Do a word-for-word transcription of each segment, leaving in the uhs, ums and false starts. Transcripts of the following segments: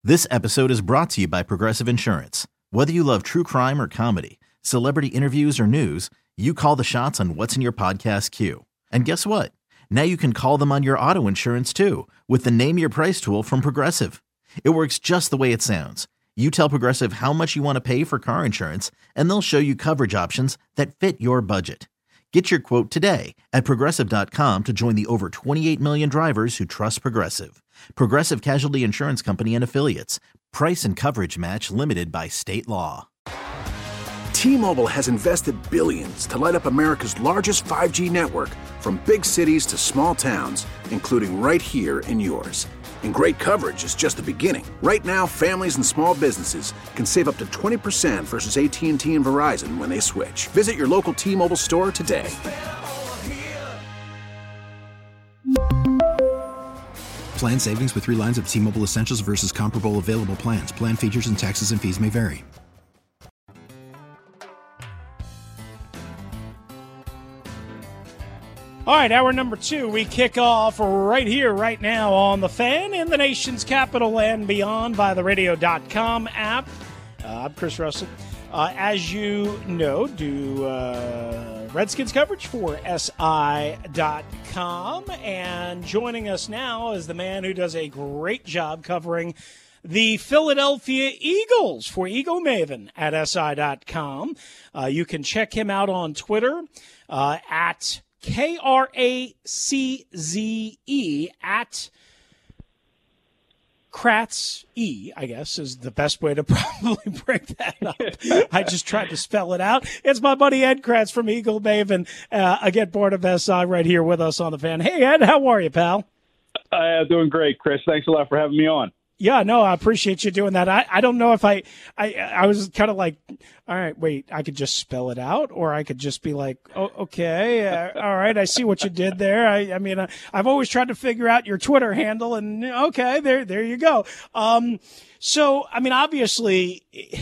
This episode is brought to you by Progressive Insurance. Whether you love true crime or comedy, celebrity interviews or news, you call the shots on what's in your podcast queue. And guess what? Now you can call them on your auto insurance too with the Name Your Price tool from Progressive. It works just the way it sounds. You tell Progressive how much you want to pay for car insurance, and they'll show you coverage options that fit your budget. Get your quote today at Progressive dot com to join the over twenty-eight million drivers who trust Progressive. Progressive Casualty Insurance Company and Affiliates. Price and coverage match limited by state law. T-Mobile has invested billions to light up America's largest five G network, from big cities to small towns, including right here in yours. And great coverage is just the beginning. Right now, families and small businesses can save up to twenty percent versus A T and T and Verizon when they switch. Visit your local T-Mobile store today. Plan savings with three lines of T-Mobile Essentials versus comparable available plans. Plan features and taxes and fees may vary. All right, hour number two, we kick off right here, right now on The Fan in the nation's capital and beyond via the radio dot com app. Uh, I'm Chris Russell. Uh, as you know, do uh, Redskins coverage for S I dot com. And joining us now is the man who does a great job covering the Philadelphia Eagles for Eagle Maven at S I dot com. Uh, you can check him out on Twitter uh, at K R A C Z E, at Kratz E, I guess, is the best way to probably break that up. I just tried to spell it out. It's my buddy Ed Kratz from Eagle Maven, uh, again, part of S I right here with us on The Fan. Hey, Ed, how are you, pal? Uh, doing great, Chris. Thanks a lot for having me on. Yeah, no, I appreciate you doing that. I, I don't know if I, I, I was kind of like, all right, wait, I could just spell it out, or I could just be like, oh, okay, uh, all right, I see what you did there. I, I mean, I, I've always tried to figure out your Twitter handle, and okay, there, there you go. Um, so, I mean, obviously,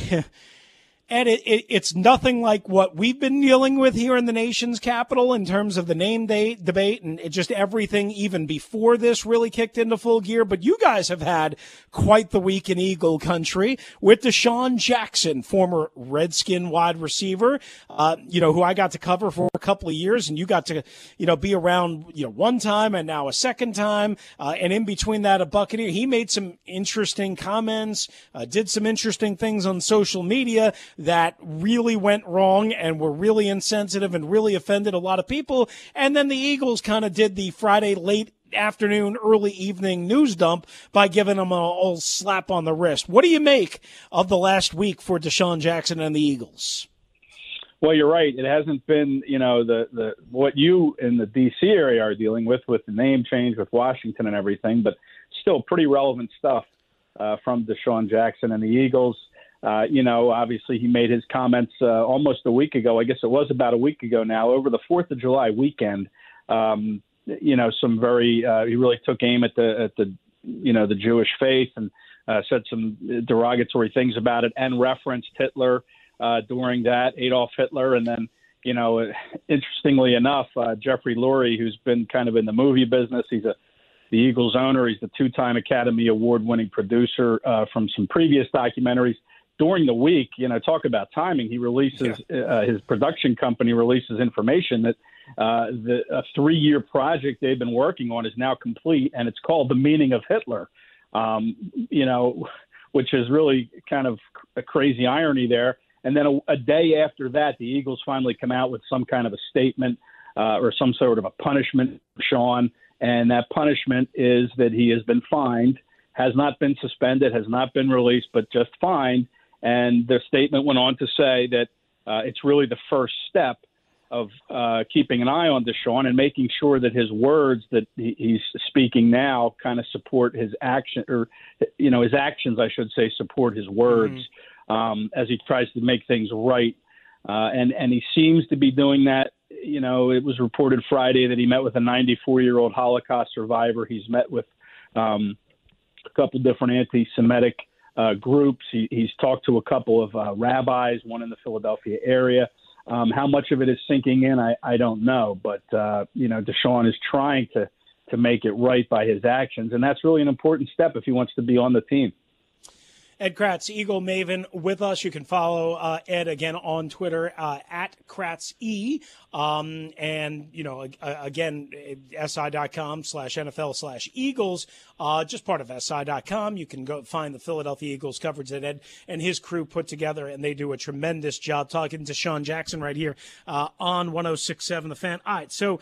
and it, it, it's nothing like what we've been dealing with here in the nation's capital in terms of the name day debate and it just everything even before this really kicked into full gear. But you guys have had quite the week in Eagle country with DeSean Jackson, former Redskin wide receiver, uh, you know, who I got to cover for a couple of years, and you got to, you know, be around, you know, one time and now a second time. Uh, and in between that, a Buccaneer. He made some interesting comments, uh, did some interesting things on social media that really went wrong and were really insensitive and really offended a lot of people. And then the Eagles kind of did the Friday late afternoon, early evening news dump by giving them a old slap on the wrist. What do you make of the last week for DeSean Jackson and the Eagles? Well, you're right. It hasn't been, you know, the, the what you in the D C area are dealing with, with the name change, with Washington and everything, but still pretty relevant stuff uh, from DeSean Jackson and the Eagles. Uh, you know, obviously he made his comments uh, almost a week ago. I guess it was about a week ago now, over the fourth of July weekend. Um, you know, some very uh, he really took aim at the at the you know the Jewish faith and uh, said some derogatory things about it and referenced Hitler uh, during that, Adolf Hitler. And then, you know, interestingly enough, uh, Jeffrey Lurie, who's been kind of in the movie business, he's a the Eagles owner. He's the two-time Academy Award-winning producer uh, from some previous documentaries. During the week, you know, talk about timing, he releases, yeah. uh, his production company releases information that uh, the a three-year project they've been working on is now complete, and it's called The Meaning of Hitler, um, you know, which is really kind of a crazy irony there. And then a, a day after that, the Eagles finally come out with some kind of a statement uh, or some sort of a punishment for Sean, and that punishment is that he has been fined, has not been suspended, has not been released, but just fined. And the statement went on to say that uh, it's really the first step of uh, keeping an eye on DeSean and making sure that his words that he, he's speaking now kind of support his action, or, you know, his actions, I should say, support his words mm-hmm. um, as he tries to make things right. Uh, and, and he seems to be doing that. You know, it was reported Friday that he met with a ninety-four-year-old Holocaust survivor. He's met with um, a couple different anti-Semitic uh, groups. He, he's talked to a couple of uh, rabbis, one in the Philadelphia area. Um, how much of it is sinking in, I, I don't know. But, uh, you know, DeSean is trying to, to make it right by his actions, and that's really an important step if he wants to be on the team. Ed Kratz, Eagle Maven, with us. You can follow uh, Ed again on Twitter uh, at KratzE. Um, and, you know, uh, again, S I dot com slash N F L slash Eagles, uh, just part of S I dot com. You can go find the Philadelphia Eagles coverage that Ed and his crew put together, and they do a tremendous job talking to Deshaun Jackson right here uh, on one oh six point seven The Fan. All right, so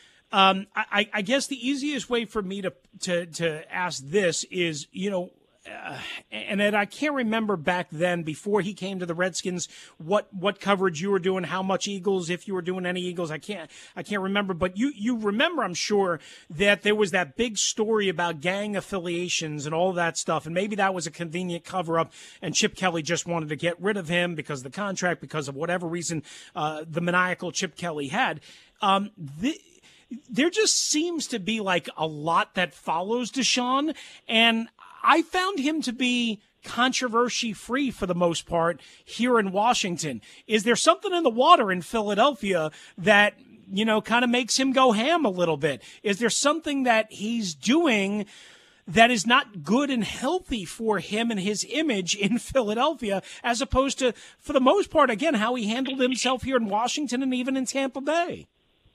um, I, I guess the easiest way for me to, to, to ask this is, you know, Uh, and Ed, I can't remember back then, before he came to the Redskins, what, what coverage you were doing, how much Eagles, if you were doing any Eagles. I can't I can't remember, but you you remember, I'm sure, that there was that big story about gang affiliations and all that stuff, and maybe that was a convenient cover-up, and Chip Kelly just wanted to get rid of him because of the contract, because of whatever reason uh, the maniacal Chip Kelly had. Um, the, there just seems to be like a lot that follows Deshaun, and I found him to be controversy-free for the most part here in Washington. Is there something in the water in Philadelphia that, you know, kind of makes him go ham a little bit? Is there something that he's doing that is not good and healthy for him and his image in Philadelphia, as opposed to, for the most part, again, how he handled himself here in Washington and even in Tampa Bay?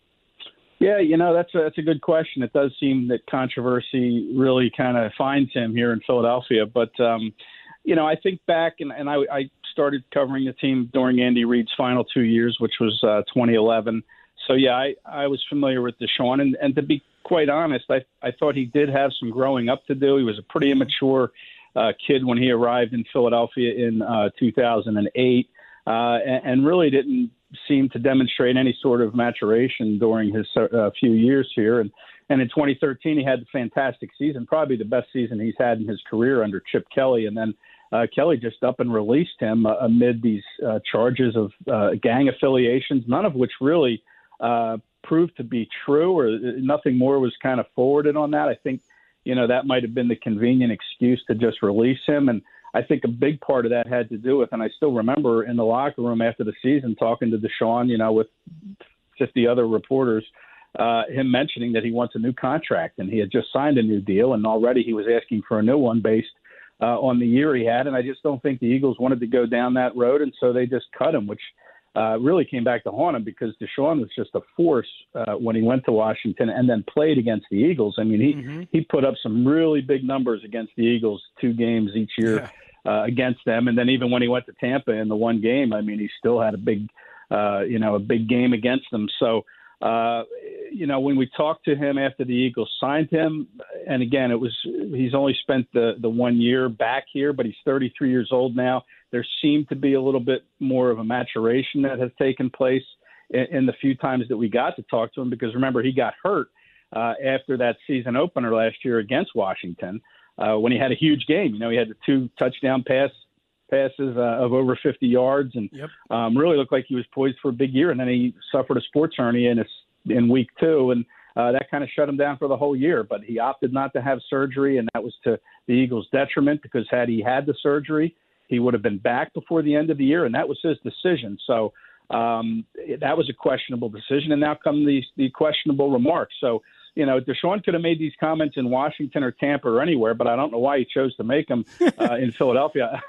Yeah, you know, that's a, that's a good question. It does seem that controversy really kind of finds him here in Philadelphia. But, um, you know, I think back, and, and I, I started covering the team during Andy Reid's final two years, which was uh, twenty eleven. So, yeah, I, I was familiar with Deshaun. And, and to be quite honest, I, I thought he did have some growing up to do. He was a pretty immature uh, kid when he arrived in Philadelphia in uh, two thousand eight uh, and, and really didn't seemed to demonstrate any sort of maturation during his uh, few years here. And, and in twenty thirteen, he had a fantastic season, probably the best season he's had in his career under Chip Kelly. And then uh, Kelly just up and released him uh, amid these uh, charges of uh, gang affiliations, none of which really uh, proved to be true, or nothing more was kind of forwarded on that. I think, you know, that might have been the convenient excuse to just release him. And I think a big part of that had to do with, and I still remember in the locker room after the season talking to Deshaun, you know, with fifty other reporters, uh, him mentioning that he wants a new contract, and he had just signed a new deal, and already he was asking for a new one based uh, on the year he had. And I just don't think the Eagles wanted to go down that road, and so they just cut him, which uh, really came back to haunt him, because Deshaun was just a force uh, when he went to Washington and then played against the Eagles. I mean, he, mm-hmm. he put up some really big numbers against the Eagles, two games each year. Yeah. Uh, against them. And then even when he went to Tampa in the one game, I mean, he still had a big, uh, you know, a big game against them. So, uh, you know, when we talked to him after the Eagles signed him, and again, it was, he's only spent the, the one year back here, but he's thirty-three years old now. There seemed to be a little bit more of a maturation that has taken place in, in the few times that we got to talk to him, because remember, he got hurt uh, after that season opener last year against Washington. Uh, when he had a huge game. You know, he had the two touchdown pass passes uh, of over fifty yards, and yep. um, really looked like he was poised for a big year. And then he suffered a sports hernia in, his, in week two, and uh, that kind of shut him down for the whole year. But he opted not to have surgery, and that was to the Eagles' detriment, because had he had the surgery, he would have been back before the end of the year, and that was his decision. So um, that was a questionable decision, and now come the, the questionable remarks. So, you know, Deshaun could have made these comments in Washington or Tampa or anywhere, but I don't know why he chose to make them uh, in Philadelphia.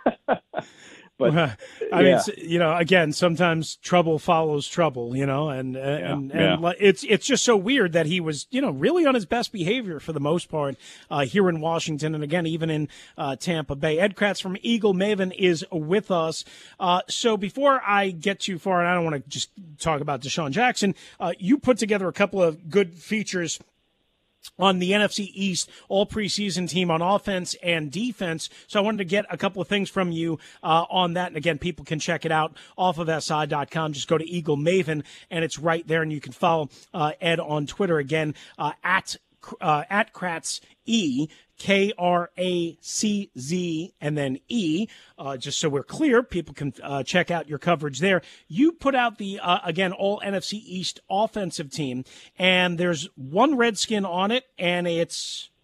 But well, I yeah. mean, you know, again, sometimes trouble follows trouble, you know, and and, yeah. and yeah. it's it's just so weird that he was, you know, really on his best behavior for the most part uh, here in Washington, and again, even in uh, Tampa Bay. Ed Kratz from Eagle Maven is with us. Uh, so before I get too far, and I don't want to just talk about Deshaun Jackson, uh, you put together a couple of good features on the N F C East all preseason team on offense and defense. So I wanted to get a couple of things from you uh, on that. And again, people can check it out off of S I dot com. Just go to Eagle Maven, and it's right there. And you can follow uh, Ed on Twitter again uh, at uh, at Kratz E. K R A C Z and then E, uh, just so we're clear, people can uh, check out your coverage there. You put out the, uh, again, all N F C East offensive team, and there's one Redskin on it, and it's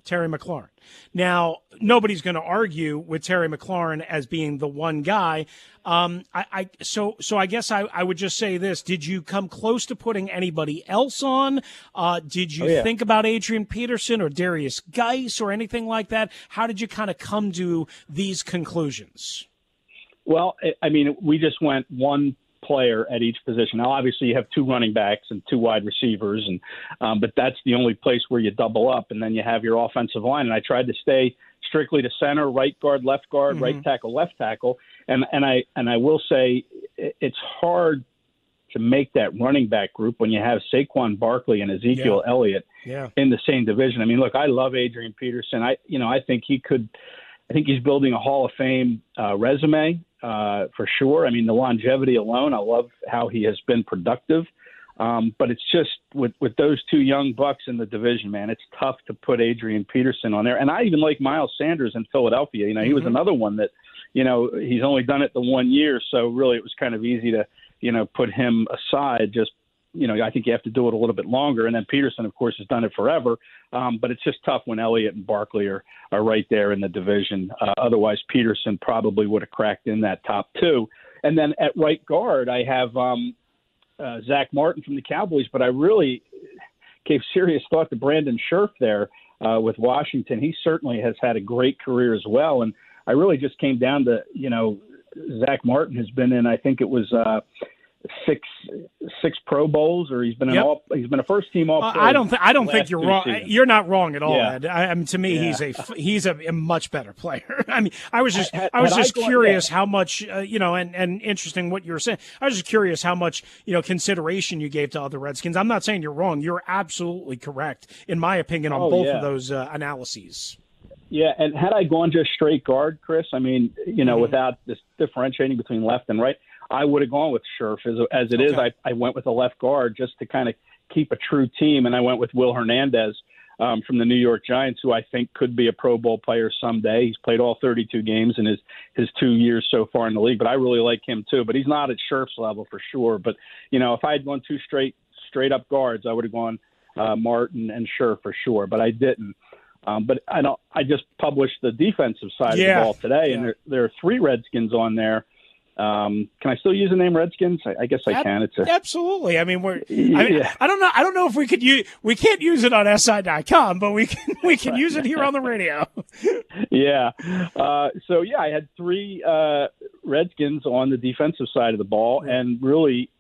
Terry McLaurin. Now, nobody's going to argue with Terry McLaurin as being the one guy. Um, I, I so so I guess I, I would just say this. Did you come close to putting anybody else on? Uh, did you oh, yeah. think about Adrian Peterson or Darius Geis or anything like that? How did you kind of come to these conclusions? Well, I mean, we just went one player at each position. Now, obviously, you have two running backs and two wide receivers, and um, but that's the only place where you double up, and then you have your offensive line. And I tried to stay strictly to center, right guard, left guard, mm-hmm. right tackle, left tackle. And and I and I will say it's hard to make that running back group when you have Saquon Barkley and Ezekiel yeah. Elliott yeah. in the same division. I mean, look, I love Adrian Peterson. I you know I think he could. I think he's building a Hall of Fame uh, resume uh, for sure. I mean, the longevity alone, I love how he has been productive. Um, but it's just with, with those two young bucks in the division, man, it's tough to put Adrian Peterson on there. And I even like Miles Sanders in Philadelphia. You know, he mm-hmm. was another one that, you know, he's only done it the one year. So really it was kind of easy to, you know, put him aside. Just, you know, I think you have to do it a little bit longer. And then Peterson, of course, has done it forever. Um, but it's just tough when Elliott and Barkley are, are right there in the division. Uh, otherwise, Peterson probably would have cracked in that top two. And then at right guard, I have um, uh, Zach Martin from the Cowboys. But I really gave serious thought to Brandon Scherff there uh, with Washington. He certainly has had a great career as well. And I really just came down to, you know, Zach Martin has been in, I think it was uh, – six six Pro Bowls, or he's been an yep. all he's been a first team all. Uh, I don't th- I don't think you're wrong. Seasons. You're not wrong at all, yeah. Ed. I, I mean, to me, yeah. he's a he's a, a much better player. I mean, I was just had, I was just I gone, curious yeah. how much uh, you know, and and interesting what you were saying. I was just curious how much you know consideration you gave to other Redskins. I'm not saying you're wrong. You're absolutely correct, in my opinion, on oh, both yeah. of those uh, analyses. Yeah, and had I gone just straight guard, Chris, I mean, you know, mm-hmm. without this differentiating between left and right, I would have gone with Scherff. As, as it okay. is, I, I went with a left guard just to kind of keep a true team, and I went with Will Hernandez um, from the New York Giants, who I think could be a Pro Bowl player someday. He's played all thirty-two games in his, his two years so far in the league, but I really like him too. But he's not at Scherff's level for sure. But, you know, if I had gone two straight straight up guards, I would have gone uh, Martin and Scherff for sure, but I didn't. Um, but I don't. I just published the defensive side yeah. of the ball today, yeah. and there, there are three Redskins on there. Um, can I still use the name Redskins? I, I guess I can. It's a, absolutely. I mean, we're. I, yeah. mean, I don't know. I don't know if we could use. We can't use it on S I dot com, but we can. We can use it here on the radio. yeah. Uh, so yeah, I had three uh, Redskins on the defensive side of the ball, and really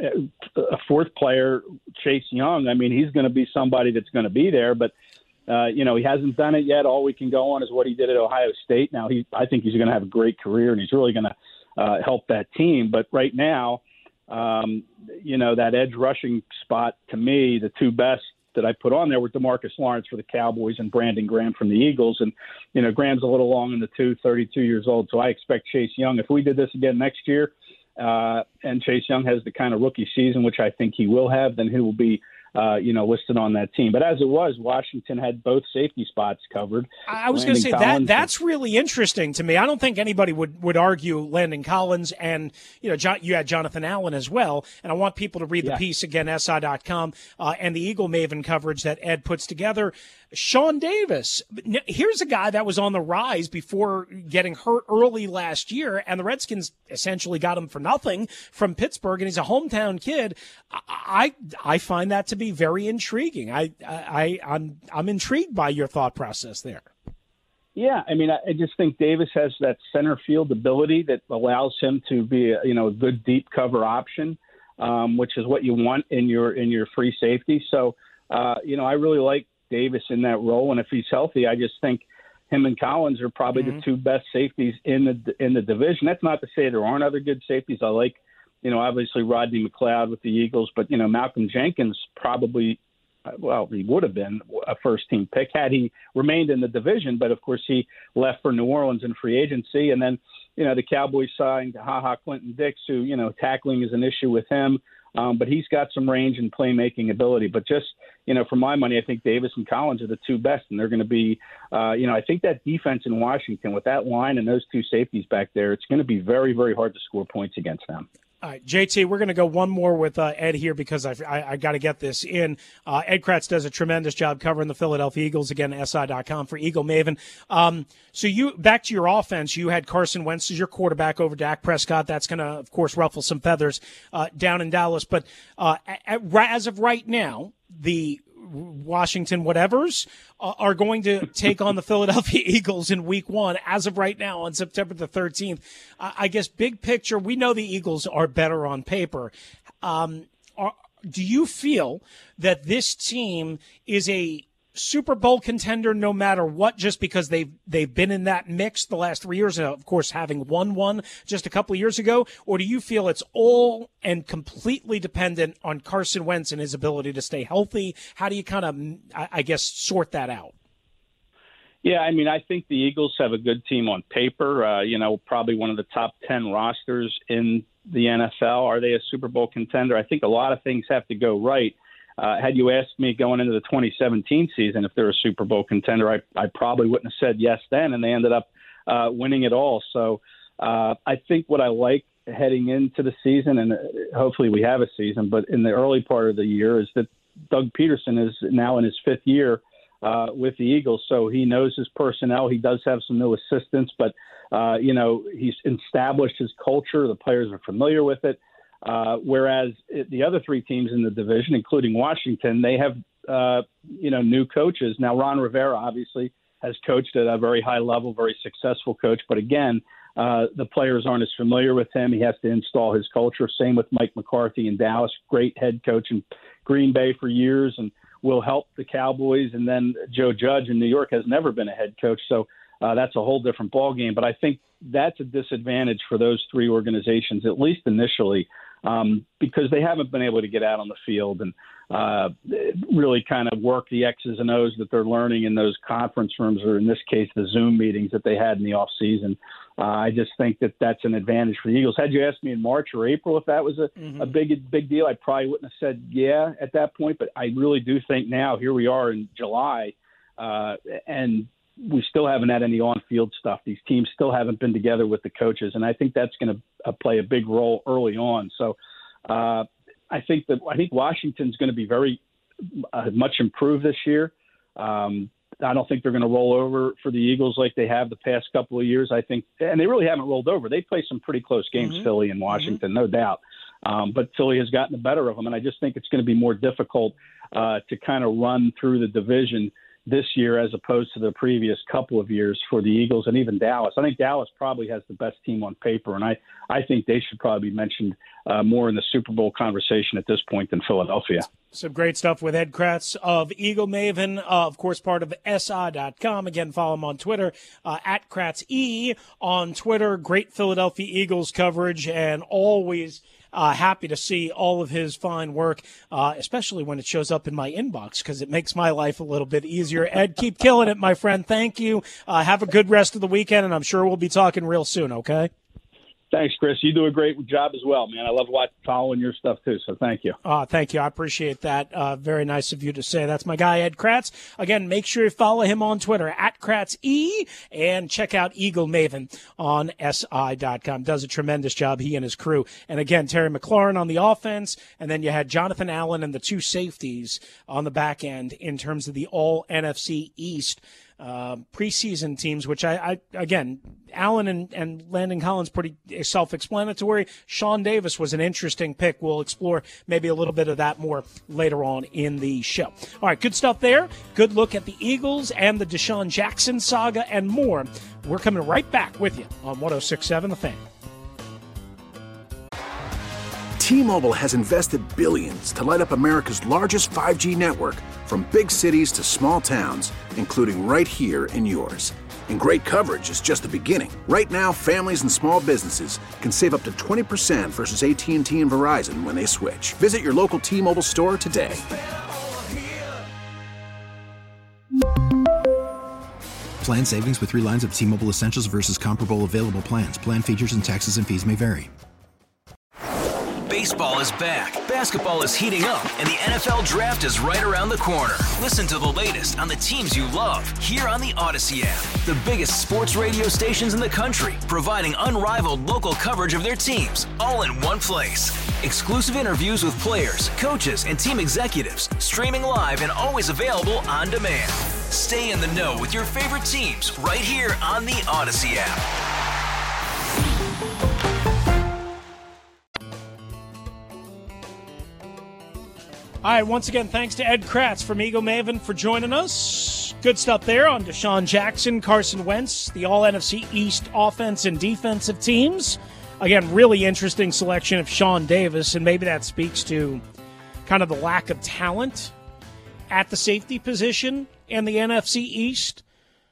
uh, a fourth player, Chase Young. I mean, he's going to be somebody that's going to be there, but. Uh, you know, he hasn't done it yet. All we can go on is what he did at Ohio State. Now, he, I think he's going to have a great career, and he's really going to uh, help that team. But right now, um, you know, that edge rushing spot, to me, the two best that I put on there were DeMarcus Lawrence for the Cowboys and Brandon Graham from the Eagles. And, you know, Graham's a little long in the tooth, thirty-two years old, so I expect Chase Young. If we did this again next year uh, and Chase Young has the kind of rookie season, which I think he will have, then he will be – Uh, you know, listed on that team. But as it was, Washington had both safety spots covered. I was going to say that that's really interesting to me. I don't think anybody would, would argue Landon Collins, and you know, John, you had Jonathan Allen as well. And I want people to read the yeah. piece again, S I dot com, uh, and the Eagle Maven coverage that Ed puts together. Sean Davis, here's a guy that was on the rise before getting hurt early last year, and the Redskins essentially got him for nothing from Pittsburgh, and he's a hometown kid. I I find that to be very intriguing. I I I'm I'm intrigued by your thought process there. Yeah, I mean, I just think Davis has that center field ability that allows him to be a, you know a good deep cover option, um, which is what you want in your in your free safety. So uh, you know, I really like Davis in that role, and if he's healthy, I just think him and Collins are probably mm-hmm. the two best safeties in the in the division. That's not to say there aren't other good safeties. I like, you know, obviously Rodney McLeod with the Eagles, but you know, Malcolm Jenkins probably, well, he would have been a first team pick had he remained in the division, but of course he left for New Orleans in free agency, and then you know the Cowboys signed Ha Ha Clinton Dix, who you know tackling is an issue with him. Um, but he's got some range and playmaking ability. But just, you know, for my money, I think Davis and Collins are the two best, and they're going to be, uh, you know, I think that defense in Washington with that line and those two safeties back there, it's going to be very, very hard to score points against them. All right, J T, we're going to go one more with uh, Ed here because I, I, I got to get this in. Uh, Ed Kracz does a tremendous job covering the Philadelphia Eagles, again, S I dot com for Eagle Maven. Um, so you back to your offense, you had Carson Wentz as your quarterback over Dak Prescott. That's going to, of course, ruffle some feathers uh, down in Dallas. But uh, at, as of right now, the Washington whatevers uh, are going to take on the Philadelphia Eagles in week one as of right now on September the thirteenth. Uh, I guess big picture, we know the Eagles are better on paper. Um, are, do you feel that this team is a Super Bowl contender no matter what, just because they've they've been in that mix the last three years, and of course having won one just a couple of years ago? Or do you feel it's all and completely dependent on Carson Wentz and his ability to stay healthy? How do you kind of, I guess, sort that out? Yeah, I mean, I think the Eagles have a good team on paper. Uh, you know, probably one of the top ten rosters in the N F L. Are they a Super Bowl contender? I think a lot of things have to go right. Uh, had you asked me going into the twenty seventeen season if they're a Super Bowl contender, I, I probably wouldn't have said yes then, and they ended up uh, winning it all. So uh, I think what I like heading into the season, and hopefully we have a season, but in the early part of the year, is that Doug Peterson is now in his fifth year uh, with the Eagles, so he knows his personnel. He does have some new assistants, but, uh, you know, he's established his culture. The players are familiar with it. Uh, whereas the other three teams in the division, including Washington, they have, uh, you know, new coaches. Now, Ron Rivera obviously has coached at a very high level, very successful coach. But again, uh, the players aren't as familiar with him. He has to install his culture. Same with Mike McCarthy in Dallas, great head coach in Green Bay for years and will help the Cowboys. And then Joe Judge in New York has never been a head coach. So uh, that's a whole different ballgame. But I think that's a disadvantage for those three organizations, at least initially. Um, because they haven't been able to get out on the field and uh, really kind of work the X's and O's that they're learning in those conference rooms, or in this case, the Zoom meetings that they had in the off season. Uh, I just think that that's an advantage for the Eagles. Had you asked me in March or April if that was a, mm-hmm. a big, big deal, I probably wouldn't have said yeah at that point. But I really do think now, here we are in July, uh, and we still haven't had any on-field stuff. These teams still haven't been together with the coaches, and I think that's going to uh, play a big role early on. So uh, I think that I think Washington's going to be very uh, much improved this year. Um, I don't think they're going to roll over for the Eagles like they have the past couple of years. I think, and they really haven't rolled over. They play some pretty close games, mm-hmm. Philly and Washington, mm-hmm. no doubt. Um, but Philly has gotten the better of them, and I just think it's going to be more difficult uh, to kind of run through the division this year as opposed to the previous couple of years for the Eagles and even Dallas. I think Dallas probably has the best team on paper, and I, I think they should probably be mentioned uh, more in the Super Bowl conversation at this point than Philadelphia. Some great stuff with Ed Kracz of Eagle Maven, uh, of course, part of S I dot com. Again, follow him on Twitter, uh, at KratzE on Twitter. Great Philadelphia Eagles coverage, and always Uh, happy to see all of his fine work, uh, especially when it shows up in my inbox, because it makes my life a little bit easier. Ed, keep killing it, my friend. Thank you. Uh, have a good rest of the weekend, and I'm sure we'll be talking real soon, okay? Thanks, Chris. You do a great job as well, man. I love watching, following your stuff, too, so thank you. Uh, thank you. I appreciate that. Uh, very nice of you to say. That's my guy, Ed Kracz. Again, make sure you follow him on Twitter, at KratzE, and check out Eagle Maven on S I dot com. Does a tremendous job, he and his crew. And again, Terry McLaurin on the offense, and then you had Jonathan Allen and the two safeties on the back end in terms of the all-N F C East Uh, preseason teams, which I, I again, Allen and, and Landon Collins, pretty self-explanatory. Sean Davis was an interesting pick. We'll explore maybe a little bit of that more later on in the show. All right, good stuff there. Good look at the Eagles and the Deshaun Jackson saga and more. We're coming right back with you on one oh six point seven The Fan. T-Mobile has invested billions to light up America's largest five G network, from big cities to small towns, including right here in yours. And great coverage is just the beginning. Right now, families and small businesses can save up to twenty percent versus A T and T and Verizon when they switch. Visit your local T-Mobile store today. Plan savings with three lines of T-Mobile Essentials versus comparable available plans. Plan features and taxes and fees may vary. Baseball is back, basketball is heating up, and the N F L Draft is right around the corner. Listen to the latest on the teams you love here on the Odyssey app. The biggest sports radio stations in the country, providing unrivaled local coverage of their teams, all in one place. Exclusive interviews with players, coaches, and team executives, streaming live and always available on demand. Stay in the know with your favorite teams right here on the Odyssey app. All right, once again, thanks to Ed Kratz from Eagle Maven for joining us. Good stuff there on Deshaun Jackson, Carson Wentz, the All-N F C East offense and defensive teams. Again, really interesting selection of Sean Davis, and maybe that speaks to kind of the lack of talent at the safety position in the N F C East.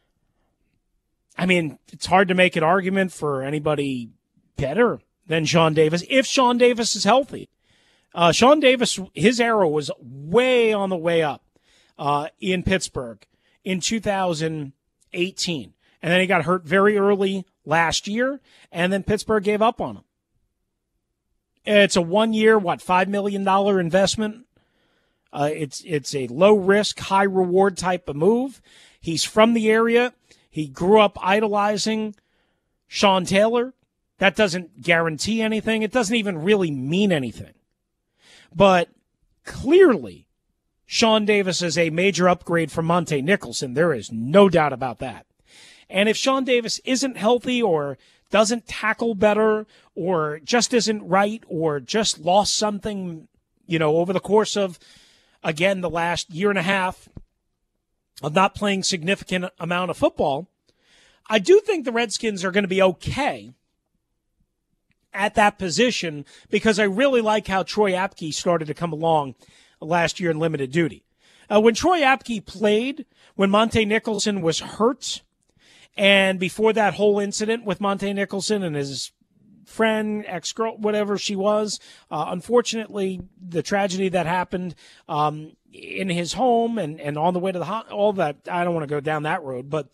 I mean, it's hard to make an argument for anybody better than Sean Davis if Sean Davis is healthy. Uh, Sean Davis, his arrow was way on the way up uh, in Pittsburgh in two thousand eighteen. And then he got hurt very early last year, and then Pittsburgh gave up on him. It's a one-year, what, five million dollars investment. Uh, it's it's a low-risk, high-reward type of move. He's from the area. He grew up idolizing Sean Taylor. That doesn't guarantee anything. It doesn't even really mean anything. But clearly, Sean Davis is a major upgrade from Monte Nicholson. There is no doubt about that. And if Sean Davis isn't healthy or doesn't tackle better or just isn't right or just lost something, you know, over the course of, again, the last year and a half of not playing significant amount of football, I do think the Redskins are going to be okay at that position because I really like how Troy Apke started to come along last year in limited duty. Uh, when Troy Apke played, when Monte Nicholson was hurt, and before that whole incident with Monte Nicholson and his friend, ex-girl, whatever she was, uh, unfortunately, the tragedy that happened um, in his home and, and on the way to the ho- all that, I don't want to go down that road, but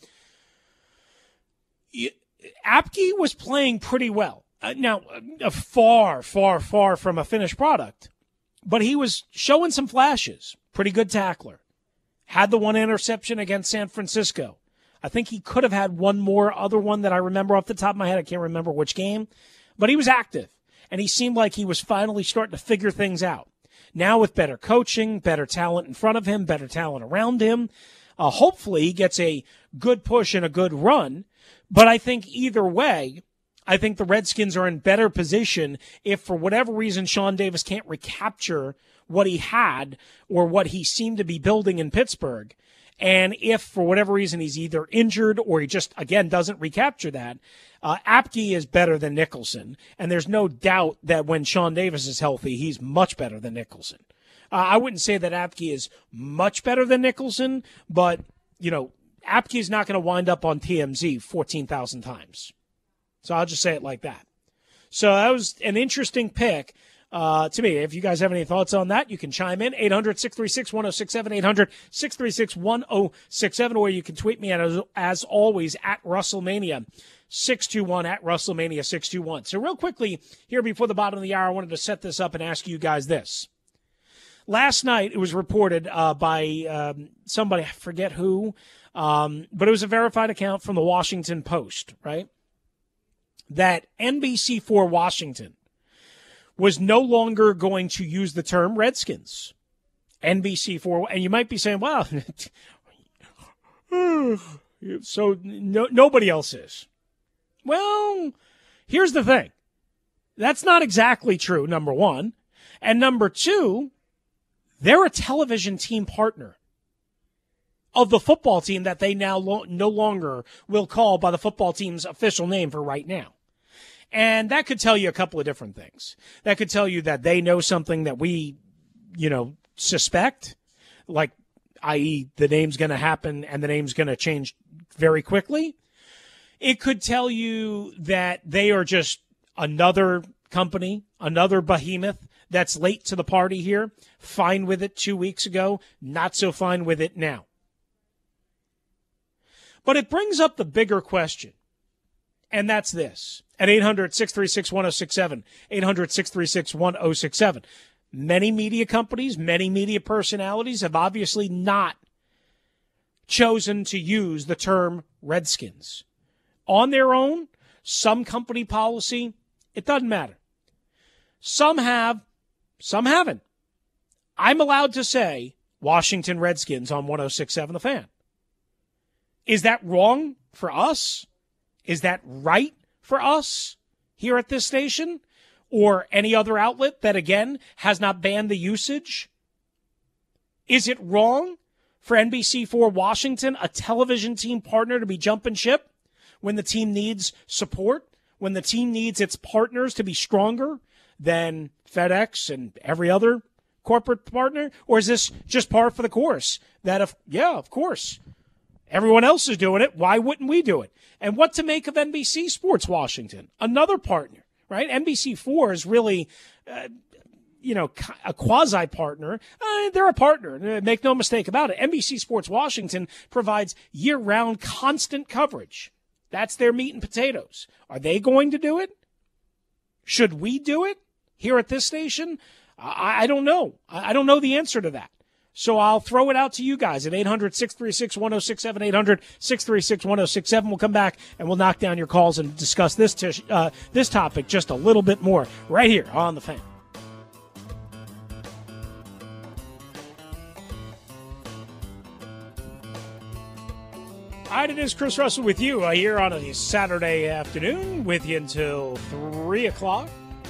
Apke was playing pretty well. Uh, now, uh, far, far, far from a finished product, but he was showing some flashes. Pretty good tackler. Had the one interception against San Francisco. I think he could have had one more other one that I remember off the top of my head. I can't remember which game, but he was active, and he seemed like he was finally starting to figure things out. Now with better coaching, better talent in front of him, better talent around him, uh, hopefully he gets a good push and a good run, but I think either way, I think the Redskins are in better position if for whatever reason Sean Davis can't recapture what he had or what he seemed to be building in Pittsburgh. And if for whatever reason he's either injured or he just, again, doesn't recapture that, uh, Apke is better than Nicholson. And there's no doubt that when Sean Davis is healthy, he's much better than Nicholson. Uh, I wouldn't say that Apke is much better than Nicholson, but, you know, Apke is not going to wind up on T M Z fourteen thousand times. So I'll just say it like that. So that was an interesting pick uh, to me. If you guys have any thoughts on that, you can chime in. eight hundred, six three six, one oh six seven, eight hundred, six three six, one oh six seven, or you can tweet me at, as, as always, at Russellmania six two one, at Russellmania six two one. So real quickly, here before the bottom of the hour, I wanted to set this up and ask you guys this. Last night, it was reported uh, by um, somebody, I forget who, um, but it was a verified account from the Washington Post, right? That N B C four Washington was no longer going to use the term Redskins. N B C four, and you might be saying, well, so no, nobody else is. Well, here's the thing. That's not exactly true, number one. And number two, they're a television team partner of the football team that they now lo- no longer will call by the football team's official name for right now. And that could tell you a couple of different things. That could tell you that they know something that we, you know, suspect, like, that is the name's going to happen and the name's going to change very quickly. It could tell you that they are just another company, another behemoth that's late to the party here, fine with it two weeks ago, not so fine with it now. But it brings up the bigger question, and that's this. at eight hundred, six three six, one oh six seven, eight hundred, six three six, one oh six seven. Many media companies, many media personalities have obviously not chosen to use the term Redskins. On their own, some company policy, it doesn't matter. Some have, some haven't. I'm allowed to say Washington Redskins on one oh six seven The Fan. Is that wrong for us? Is that right for us here at this station? Or any other outlet that, again, has not banned the usage? Is it wrong for N B C four Washington, a television team partner, to be jumping ship when the team needs support, when the team needs its partners to be stronger than FedEx and every other corporate partner? Or is this just par for the course? That, if, yeah, of course, everyone else is doing it. Why wouldn't we do it? And what to make of N B C Sports Washington, another partner? Right? N B C four is really, uh, you know, a quasi-partner. Uh, they're a partner. Make no mistake about it. N B C Sports Washington provides year-round constant coverage. That's their meat and potatoes. Are they going to do it? Should we do it here at this station? I, I don't know. I, I don't know the answer to that. So I'll throw it out to you guys at eight hundred, six three six, one oh six seven, eight hundred, six three six, one oh six seven. We'll come back and we'll knock down your calls and discuss this t- uh, this topic just a little bit more right here on The Fan. All right, it is Chris Russell with you uh, here on a Saturday afternoon, with you until three o'clock.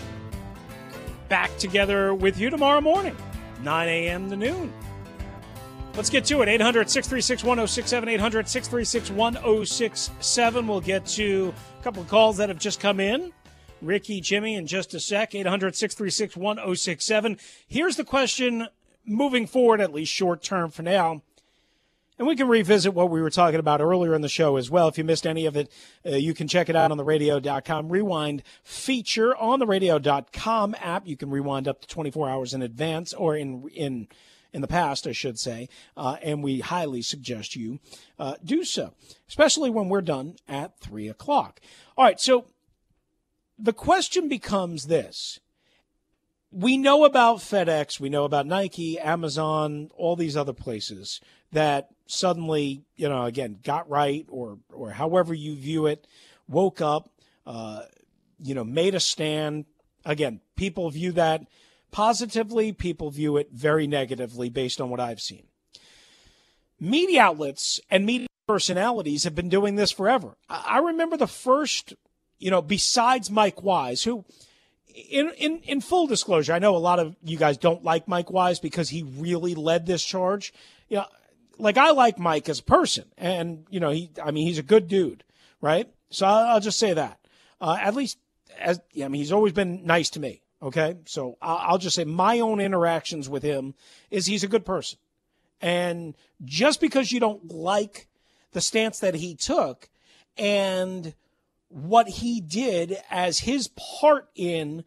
Back together with you tomorrow morning, nine a.m. to noon. Let's get to it. eight hundred, six three six, one oh six seven, eight hundred, six three six, one oh six seven. We'll get to a couple of calls that have just come in. Ricky, Jimmy, in just a sec. eight hundred, six three six, one oh six seven. Here's the question moving forward, at least short term for now. And we can revisit what we were talking about earlier in the show as well. If you missed any of it, uh, you can check it out on the radio dot com rewind feature on the radio dot com app. You can rewind up to twenty-four hours in advance, or in in in the past, I should say. Uh, and we highly suggest you uh, do so, especially when we're done at three o'clock. All right, so the question becomes this. We know about FedEx, we know about Nike, Amazon, all these other places that suddenly, you know, again, got right, or or however you view it, woke up, uh, you know, made a stand. Again, people view that positively. People view it very negatively based on what I've seen. Media outlets and media personalities have been doing this forever. I, I remember the first, you know, besides Mike Wise, who, in, in, in full disclosure, I know a lot of you guys don't like Mike Wise because he really led this charge. You know, like, I like Mike as a person, and, you know, he, I mean, he's a good dude, right? So I'll, I'll just say that. Uh, at least, as I mean, he's always been nice to me, okay? So I'll, I'll just say my own interactions with him is he's a good person. And just because you don't like the stance that he took and what he did as his part in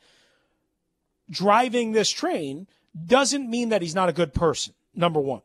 driving this train doesn't mean that he's not a good person, number one.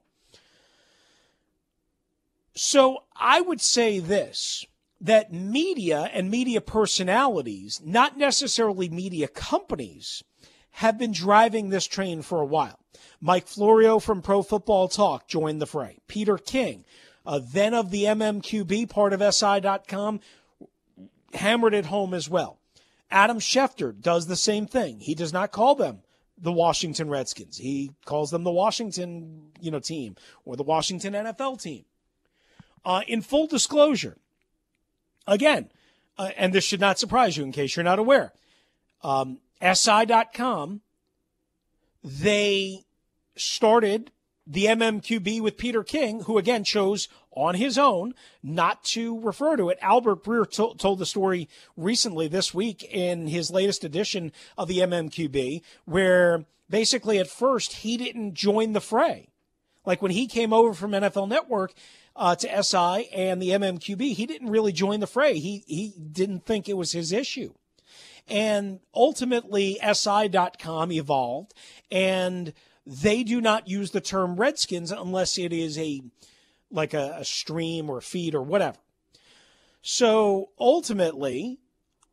So I would say this, that media and media personalities, not necessarily media companies, have been driving this train for a while. Mike Florio from Pro Football Talk joined the fray. Peter King, uh, then of the M M Q B, part of S I dot com, hammered it home as well. Adam Schefter does the same thing. He does not call them the Washington Redskins. He calls them the Washington, you know, team, or the Washington N F L team. Uh, in full disclosure, again, uh, and this should not surprise you in case you're not aware, um, S I dot com, they started the M M Q B with Peter King, who, again, chose on his own not to refer to it. Albert Breer to- told the story recently this week in his latest edition of the M M Q B, where basically at first he didn't join the fray. Like when he came over from N F L Network uh, to S I and the M M Q B, he didn't really join the fray. He he didn't think it was his issue. And ultimately, S I dot com evolved, and they do not use the term Redskins unless it is a like a, a stream or a feed or whatever. So ultimately,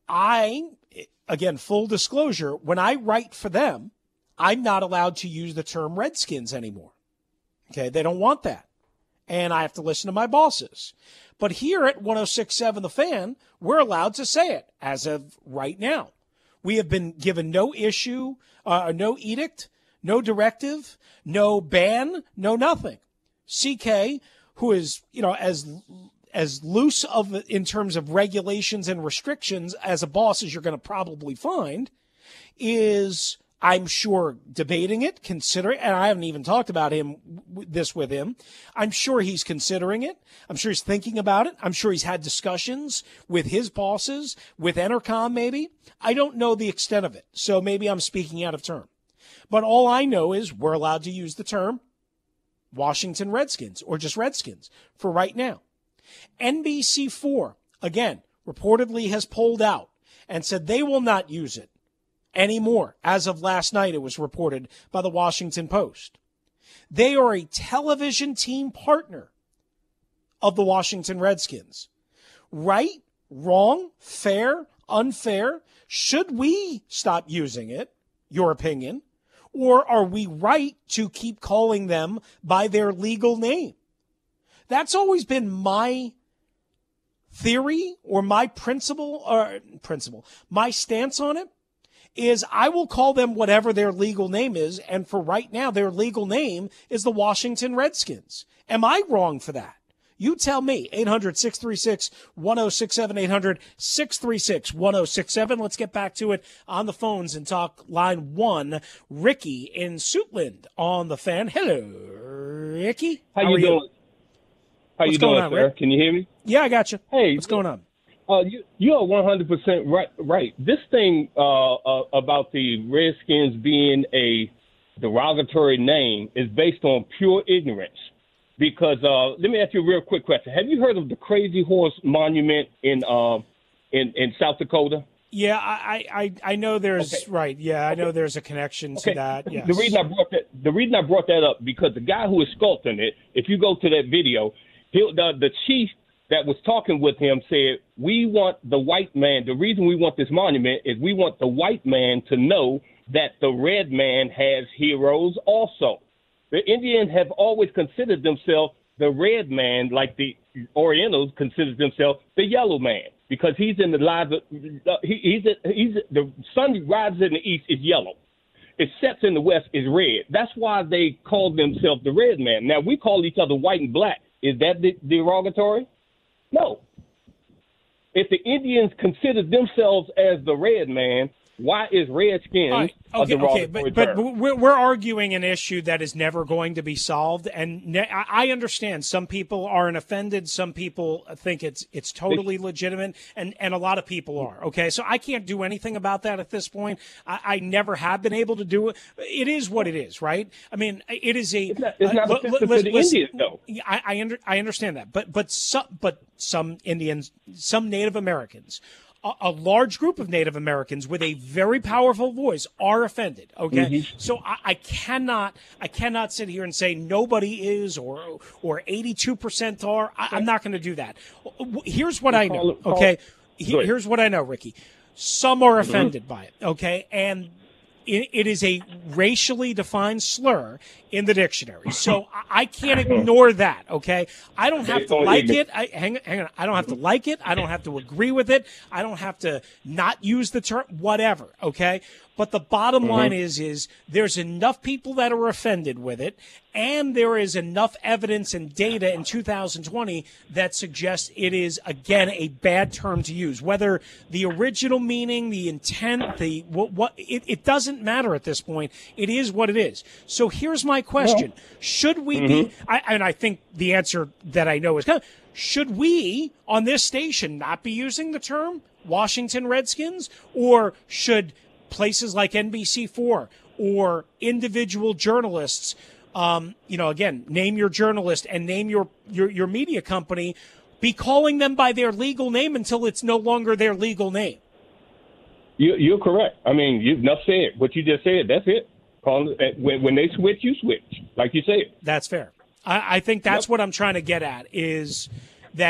I, again, full disclosure, when I write for them, I'm not allowed to use the term Redskins anymore. Okay, they don't want that. And I have to listen to my bosses. But here at one oh six point seven The Fan, we're allowed to say it as of right now. We have been given no issue, uh, no edict, no directive, no ban, no nothing. C K, who is, you know, as as loose of in terms of regulations and restrictions as a boss as you're going to probably find, is, I'm sure, debating it, considering, and I haven't even talked about him this with him. I'm sure he's considering it. I'm sure he's thinking about it. I'm sure he's had discussions with his bosses, with Entercom maybe. I don't know the extent of it, so maybe I'm speaking out of turn. But all I know is we're allowed to use the term Washington Redskins or just Redskins for right now. N B C four, again, reportedly has pulled out and said they will not use it anymore. As of last night, it was reported by the Washington Post. They are a television team partner of the Washington Redskins. Right, wrong, fair, unfair? Should we stop using it? Your opinion? Or are we right to keep calling them by their legal name? That's always been my theory or my principle, or principle, my stance on it is I will call them whatever their legal name is. And for right now, their legal name is the Washington Redskins. Am I wrong for that? You tell me. eight hundred, six three six, one oh six seven, eight hundred, six three six, one oh six seven. Let's get back to it on the phones and talk line one. Ricky in Suitland on the Fan. Hello, Ricky. How, How you doing? You? How What's you doing, on, sir? Rick? Can you hear me? Yeah, I got you. Hey. What's going on? Uh, you, you are one hundred percent right. Right. This thing uh, uh, about the Redskins being a derogatory name is based on pure ignorance. Because uh, let me ask you a real quick question. Have you heard of the Crazy Horse Monument in uh, in, in South Dakota? Yeah, I I, I know there's okay. right. Yeah, I okay. know there's a connection to okay. that. Yes. The reason I brought that the reason I brought that up because the guy who is sculpting it, if you go to that video, he, the the chief that was talking with him said, "We want the white man. The reason we want this monument is we want the white man to know that the red man has heroes also." The Indians have always considered themselves the red man, like the Orientals considered themselves the yellow man, because he's in the lives of, uh, he, he's, a, he's a, the sun rises in the east is yellow. It sets in the west is red. That's why they call themselves the red man. Now, we call each other white and black. Is that de- derogatory? No. If the Indians considered themselves as the red man, why is Redskins right. okay, a okay, but, but we're, we're arguing an issue that is never going to be solved, and ne- I understand some people aren't offended, some people think it's it's totally legitimate, and, and a lot of people are. Okay, so I can't do anything about that at this point. I, I never have been able to do it. It is what it is, right? I mean, it is a. It's not, it's not uh, offensive l- to the listen, Indians, though. I I, under, I understand that, but but some but some Indians, some Native Americans. A large group of Native Americans with a very powerful voice are offended. Okay, mm-hmm. so I, I cannot, I cannot sit here and say nobody is or or eighty-two percent are. I, I'm not going to do that. Here's what I know. Okay, here's what I know, Ricky. Some are offended mm-hmm. by it. Okay, and it, it is a racially defined slur in the dictionary. So I can't ignore that, okay? I don't have to like it. I, hang, hang on. I don't have to like it. I don't have to agree with it. I don't have to not use the term, whatever, okay? But the bottom mm-hmm. line is, is there's enough people that are offended with it, and there is enough evidence and data in two thousand twenty that suggests it is, again, a bad term to use. Whether the original meaning, the intent, the what, what it, it doesn't matter at this point. It is what it is. So here's my question. Yeah. Should we mm-hmm. be, I, and I think the answer that I know is, should we on this station not be using the term Washington Redskins, or should places like N B C four or individual journalists, um, you know, again, name your journalist and name your, your, your media company, be calling them by their legal name until it's no longer their legal name? You, you're correct. I mean, you've enough said. What you just said, that's it. Call it, when, when they switch, you switch, like you said. That's fair. I, I think that's yep. what I'm trying to get at is that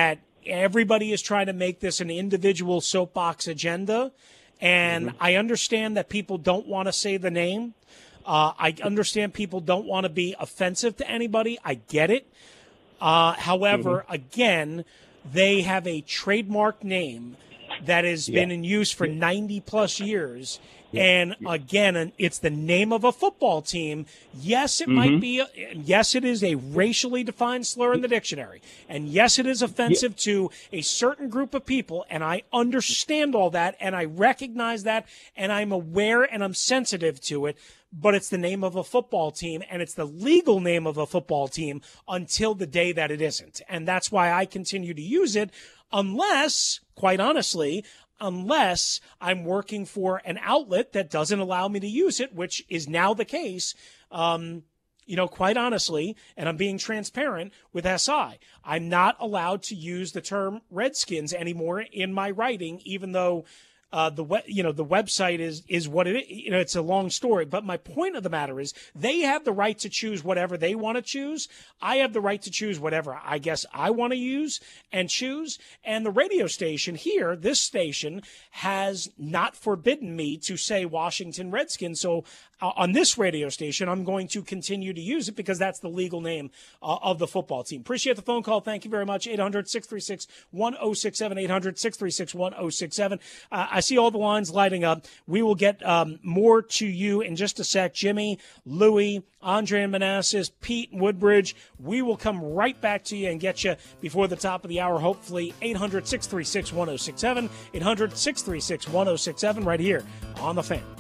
everybody is trying to make this an individual soapbox agenda, and mm-hmm. I understand that people don't want to say the name. Uh, I understand people don't want to be offensive to anybody. I get it. Uh, however, mm-hmm. again, they have a trademark name that has yeah. been in use for ninety plus years. Yeah. And again, it's the name of a football team. Yes, it mm-hmm. might be. A, yes, it is a racially defined slur in the dictionary. And yes, it is offensive yeah. to a certain group of people. And I understand all that. And I recognize that. And I'm aware and I'm sensitive to it. But it's the name of a football team, and it's the legal name of a football team until the day that it isn't. And that's why I continue to use it unless, quite honestly, unless I'm working for an outlet that doesn't allow me to use it, which is now the case. Um, you know, quite honestly, and I'm being transparent with S I, I'm not allowed to use the term Redskins anymore in my writing, even though Uh, the we- you know the website is is what it is. You know, it's a long story, but my point of the matter is they have the right to choose whatever they want to choose. I have the right to choose whatever I guess I want to use and choose. And the radio station here, this station, has not forbidden me to say Washington Redskins. So uh, on this radio station, I'm going to continue to use it because that's the legal name uh, of the football team. Appreciate the phone call. Thank you very much. eight hundred, six three six, one oh six seven, eight hundred, six three six, one oh six seven. Uh, I see all the lines lighting up. We will get um, more to you in just a sec. Jimmy, Louie, Andre and Manassas, Pete and Woodbridge. We will come right back to you and get you before the top of the hour, hopefully. eight hundred, six three six, one oh six seven. eight hundred, six three six, one oh six seven right here on The Fan.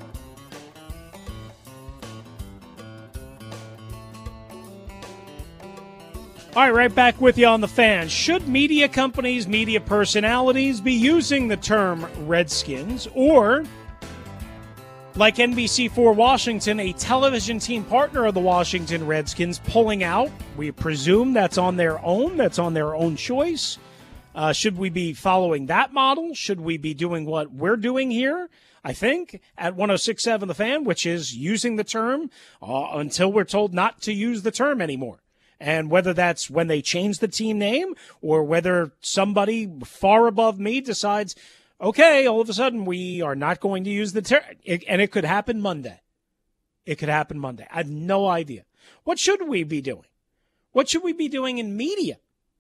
All right, right back with you on The Fan. Should media companies, media personalities be using the term Redskins, or, like N B C four Washington, a television team partner of the Washington Redskins, pulling out? We presume that's on their own. That's on their own choice. Uh, should we be following that model? Should we be doing what we're doing here? I think, at one oh six seven The Fan, which is using the term uh, until we're told not to use the term anymore. And whether that's when they change the team name or whether somebody far above me decides, okay, all of a sudden we are not going to use the term. And it could happen Monday. It could happen Monday. I have no idea. What should we be doing? What should we be doing in media?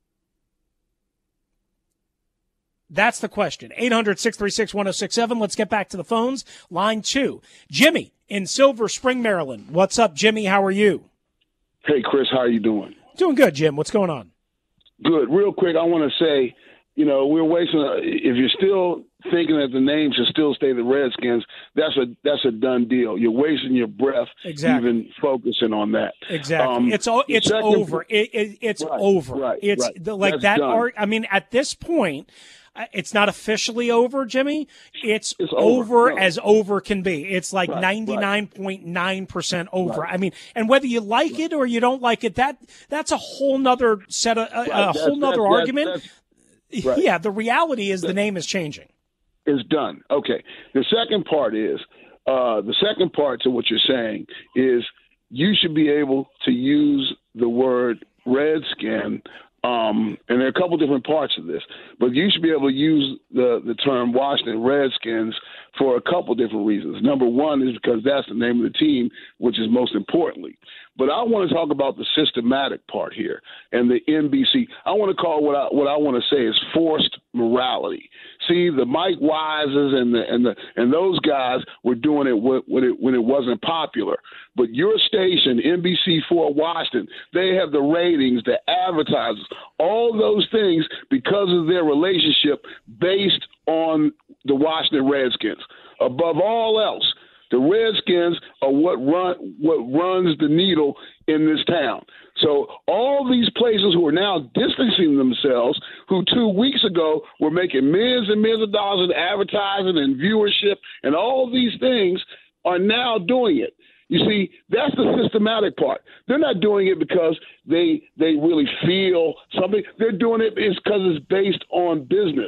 That's the question. eight hundred, six three six, one oh six seven. Let's get back to the phones. Line two. Jimmy in Silver Spring, Maryland. What's up, Jimmy? How are you? Hey, Chris, how are you doing? Doing good, Jim. What's going on? Good. Real quick, I want to say, you know, we're wasting. A, if you're still thinking that the name should still stay the Redskins, that's a that's a done deal. You're wasting your breath, exactly. even focusing on that. Exactly. Um, it's o- it's second, over. It, it, it's right, over. Right, it's right. The, like that's that. Done. Art. I mean, at this point. It's not officially over, Jimmy. It's, it's over, over. No. as over can be. It's like right, ninety-nine point nine percent right. over. Right. I mean, and whether you like right. it or you don't like it, that that's a whole nother set of, right. a, a whole that's, nother that's, argument. That's, that's, right. Yeah, the reality is the name is changing. It's done. Okay. The second part is, uh, the second part to what you're saying is you should be able to use the word Redskin. Um, and there are a couple different parts of this, but you should be able to use the, the term Washington Redskins for a couple different reasons. Number one is because that's the name of the team, which is most importantly. But I want to talk about the systematic part here and the N B C. I want to call what I what I want to say is forced morality. See, the Mike Wises and the and the and those guys were doing it when it when it wasn't popular. But your station, N B C four Washington, they have the ratings, the advertisers, all those things because of their relationship based on the Washington Redskins. Above all else, the Redskins are what run what runs the needle in this town. So all these places who are now distancing themselves, who two weeks ago were making millions and millions of dollars in advertising and viewership and all these things, are now doing it. You see, that's the systematic part. They're not doing it because they they really feel something. They're doing it because it's based on business.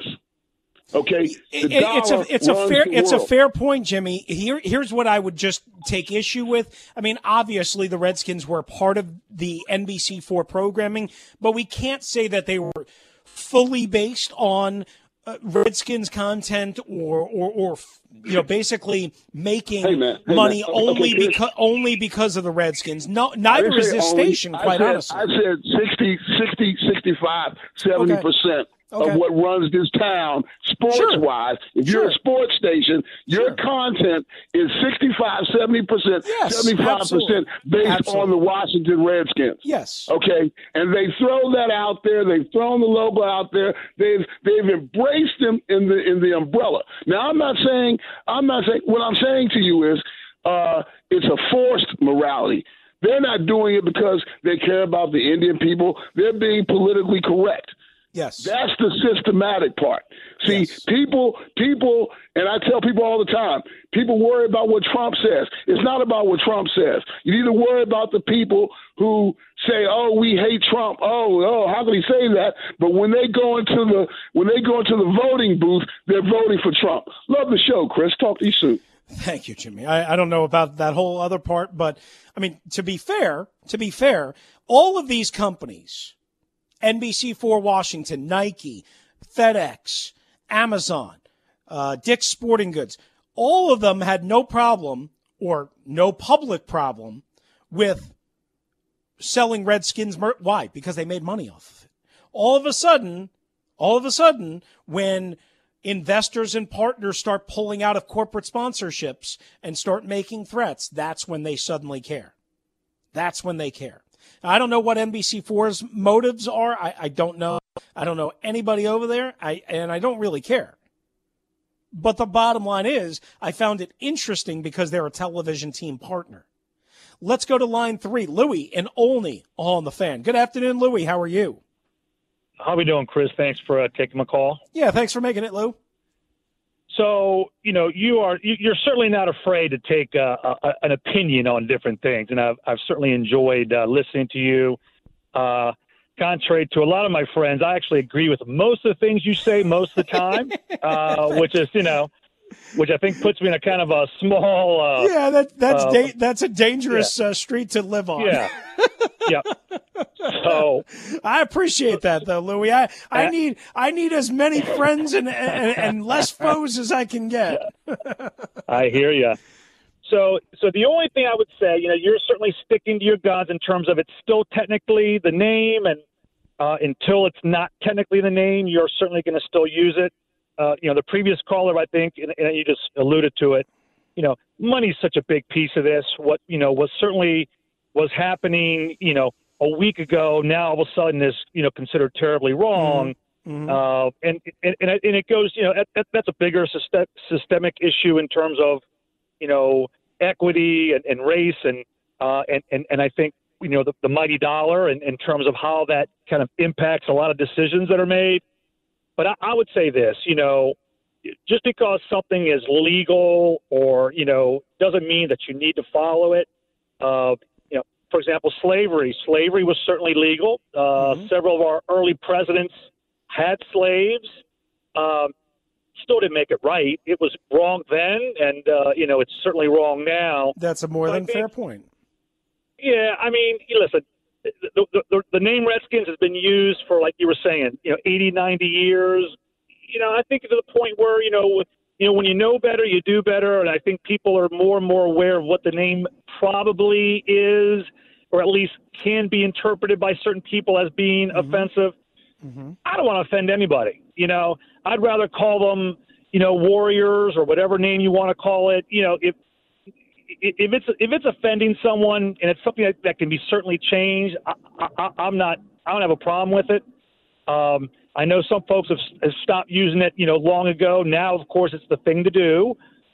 Okay, it, it's a it's a fair it's a fair point, Jimmy. Here here's what I would just take issue with. I mean, obviously the Redskins were part of the N B C four programming, but we can't say that they were fully based on uh, Redskins content or, or, or, you know, basically making hey man, hey money man. only okay, because only because of the Redskins? No, neither is this only, station, quite I said, honestly. I said sixty, sixty, sixty-five, seventy percent. Okay. Of what runs this town, sports-wise. Sure. If you're sure. a sports station, your sure. content is sixty-five, seventy percent, yes, sevennifive percent based absolutely. on the Washington Redskins. Yes. Okay? And they throw that out there. They've thrown the logo out there. They've they've embraced them in the in the umbrella. Now, I'm not saying I'm not saying what I'm saying to you is uh, it's a forced morality. They're not doing it because they care about the Indian people. They're being politically correct. Yes. That's the systematic part. See, yes. people, people, and I tell people all the time, people worry about what Trump says. It's not about what Trump says. You need to worry about the people who say, oh, we hate Trump. Oh, oh, how can he say that? But when they go into the when they go into the voting booth, they're voting for Trump. Love the show, Chris. Talk to you soon. Thank you, Jimmy. I, I don't know about that whole other part, but I mean, to be fair, to be fair, all of these companies, N B C four Washington, Nike, FedEx, Amazon, uh, Dick's Sporting Goods, all of them had no problem or no public problem with selling Redskins merch. Why? Because they made money off of it. All of a sudden, all of a sudden, when investors and partners start pulling out of corporate sponsorships and start making threats, that's when they suddenly care. That's when they care. I don't know what N B C four's motives are. I, I don't know. I don't know anybody over there, I, and I don't really care. But the bottom line is, I found it interesting because they're a television team partner. Let's go to line three. Louis in Olney on the Fan. Good afternoon, Louis. How are you? How we doing, Chris? Thanks for uh, taking my call. Yeah, thanks for making it, Lou. So, you know, you are, you're certainly not afraid to take uh, a, an opinion on different things. And I've, I've certainly enjoyed uh, listening to you. Uh, contrary to a lot of my friends, I actually agree with most of the things you say most of the time, uh, which is, you know, which I think puts me in a kind of a small. Uh, yeah, that, that's uh, da- that's a dangerous yeah. uh, street to live on. Yeah. Yeah. So I appreciate that, though, Louis. I, I need I need as many friends and, and, and less foes as I can get. I hear you. So, so the only thing I would say, you know, you're certainly sticking to your guns in terms of it's still technically the name, and uh, until it's not technically the name, you're certainly going to still use it. Uh, you know, the previous caller, I think, and, and you just alluded to it. You know, money's such a big piece of this. What you know was certainly was happening, you know, a week ago, now all of a sudden is, you know, considered terribly wrong. Mm-hmm. Uh, and, and, and it goes, you know, that, that's a bigger system, systemic issue in terms of, you know, equity and, and race. And, uh, and, and, and I think, you know, the, the mighty dollar and in terms of how that kind of impacts a lot of decisions that are made. But I, I would say this, you know, just because something is legal or, you know, doesn't mean that you need to follow it. Uh, For example, slavery. Slavery was certainly legal. Uh, mm-hmm. Several of our early presidents had slaves. Um, still didn't make it right. It was wrong then, and, uh, you know, it's certainly wrong now. That's a more but than I mean, fair point. Yeah, I mean, listen, the, the, the name Redskins has been used for, like you were saying, you know, eighty, ninety years. You know, I think to the point where, you know, you know, when you know better, you do better, and I think people are more and more aware of what the name probably is, or at least can be interpreted by certain people as being mm-hmm. offensive. Mm-hmm. I don't want to offend anybody. You know, I'd rather call them, you know, Warriors or whatever name you want to call it. You know, if if it's if it's offending someone and it's something that, that can be certainly changed, I, I, I'm not. I don't have a problem with it. Um, I know some folks have, have stopped using it, you know, long ago. Now, of course, it's the thing to do.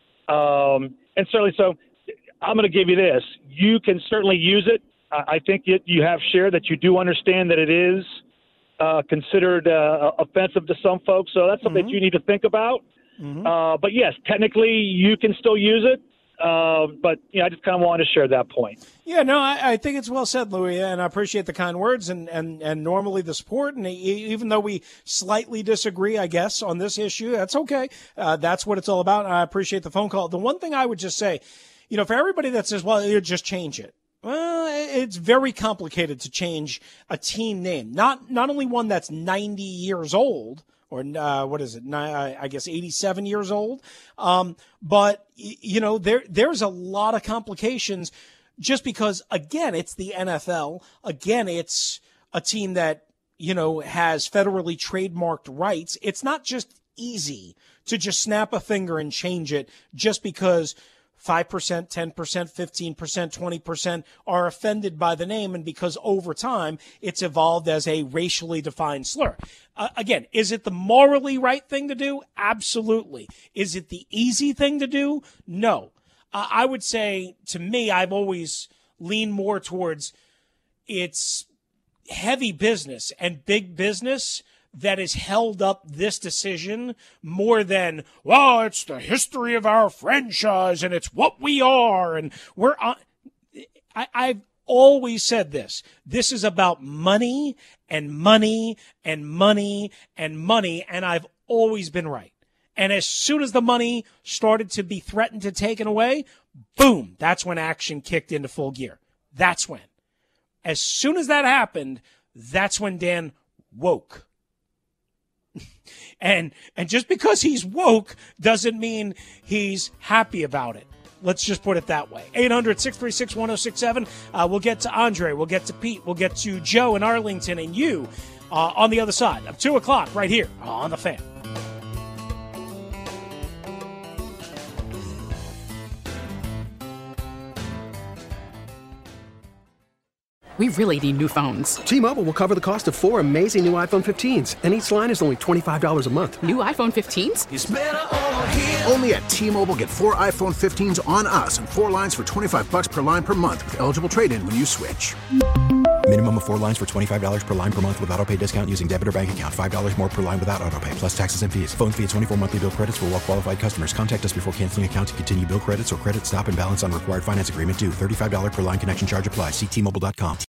Um, and certainly, so I'm going to give you this. You can certainly use it. I think you, you have shared that you do understand that it is uh, considered uh, offensive to some folks. So that's something mm-hmm. that you need to think about. Mm-hmm. Uh, but, yes, technically you can still use it. Uh, but, you know, I just kind of wanted to share that point. Yeah, no, I, I think it's well said, Louis, and I appreciate the kind words and, and, and normally the support. And even though we slightly disagree, I guess, on this issue, that's okay. Uh, that's what it's all about. And I appreciate the phone call. The one thing I would just say, you know, for everybody that says, well, you just change it. Well, it's very complicated to change a team name. Not not only one that's ninety years old, or uh, what is it? I guess eighty-seven years old. Um, but you know, there there's a lot of complications, just because again, it's the N F L. Again, it's a team that, you know, has federally trademarked rights. It's not just easy to just snap a finger and change it just because five percent, ten percent, fifteen percent, twenty percent are offended by the name, and because over time it's evolved as a racially defined slur. Uh, again, is it the morally right thing to do? Absolutely. Is it the easy thing to do? No. Uh, I would say, to me, I've always leaned more towards it's heavy business and big business that has held up this decision more than, well, it's the history of our franchise and it's what we are. And we're on. I, I've always said this. This is about money and money and money and money. And I've always been right. And as soon as the money started to be threatened to taken away, boom, that's when action kicked into full gear. That's when. As soon as that happened, that's when Dan woke. And and just because he's woke doesn't mean he's happy about it. Let's just put it that way. eight hundred, six three six, one oh six seven. Uh, we'll get to Andre. We'll get to Pete. We'll get to Joe in Arlington and you uh, on the other side of two o'clock right here on The Fan. We really need new phones. T-Mobile will cover the cost of four amazing new iPhone fifteens, and each line is only twenty-five dollars a month. New iPhone fifteens? It's better over here. Only at T-Mobile, get four iPhone fifteens on us and four lines for twenty-five bucks per line per month with eligible trade-in when you switch. Minimum of four lines for twenty-five dollars per line per month with autopay discount using debit or bank account. five dollars more per line without autopay, plus taxes and fees. Phone fee at twenty-four monthly bill credits for well-qualified customers. Contact us before canceling account to continue bill credits or credit stop and balance on required finance agreement due. thirty-five dollars per line connection charge applies. See T Mobile dot com.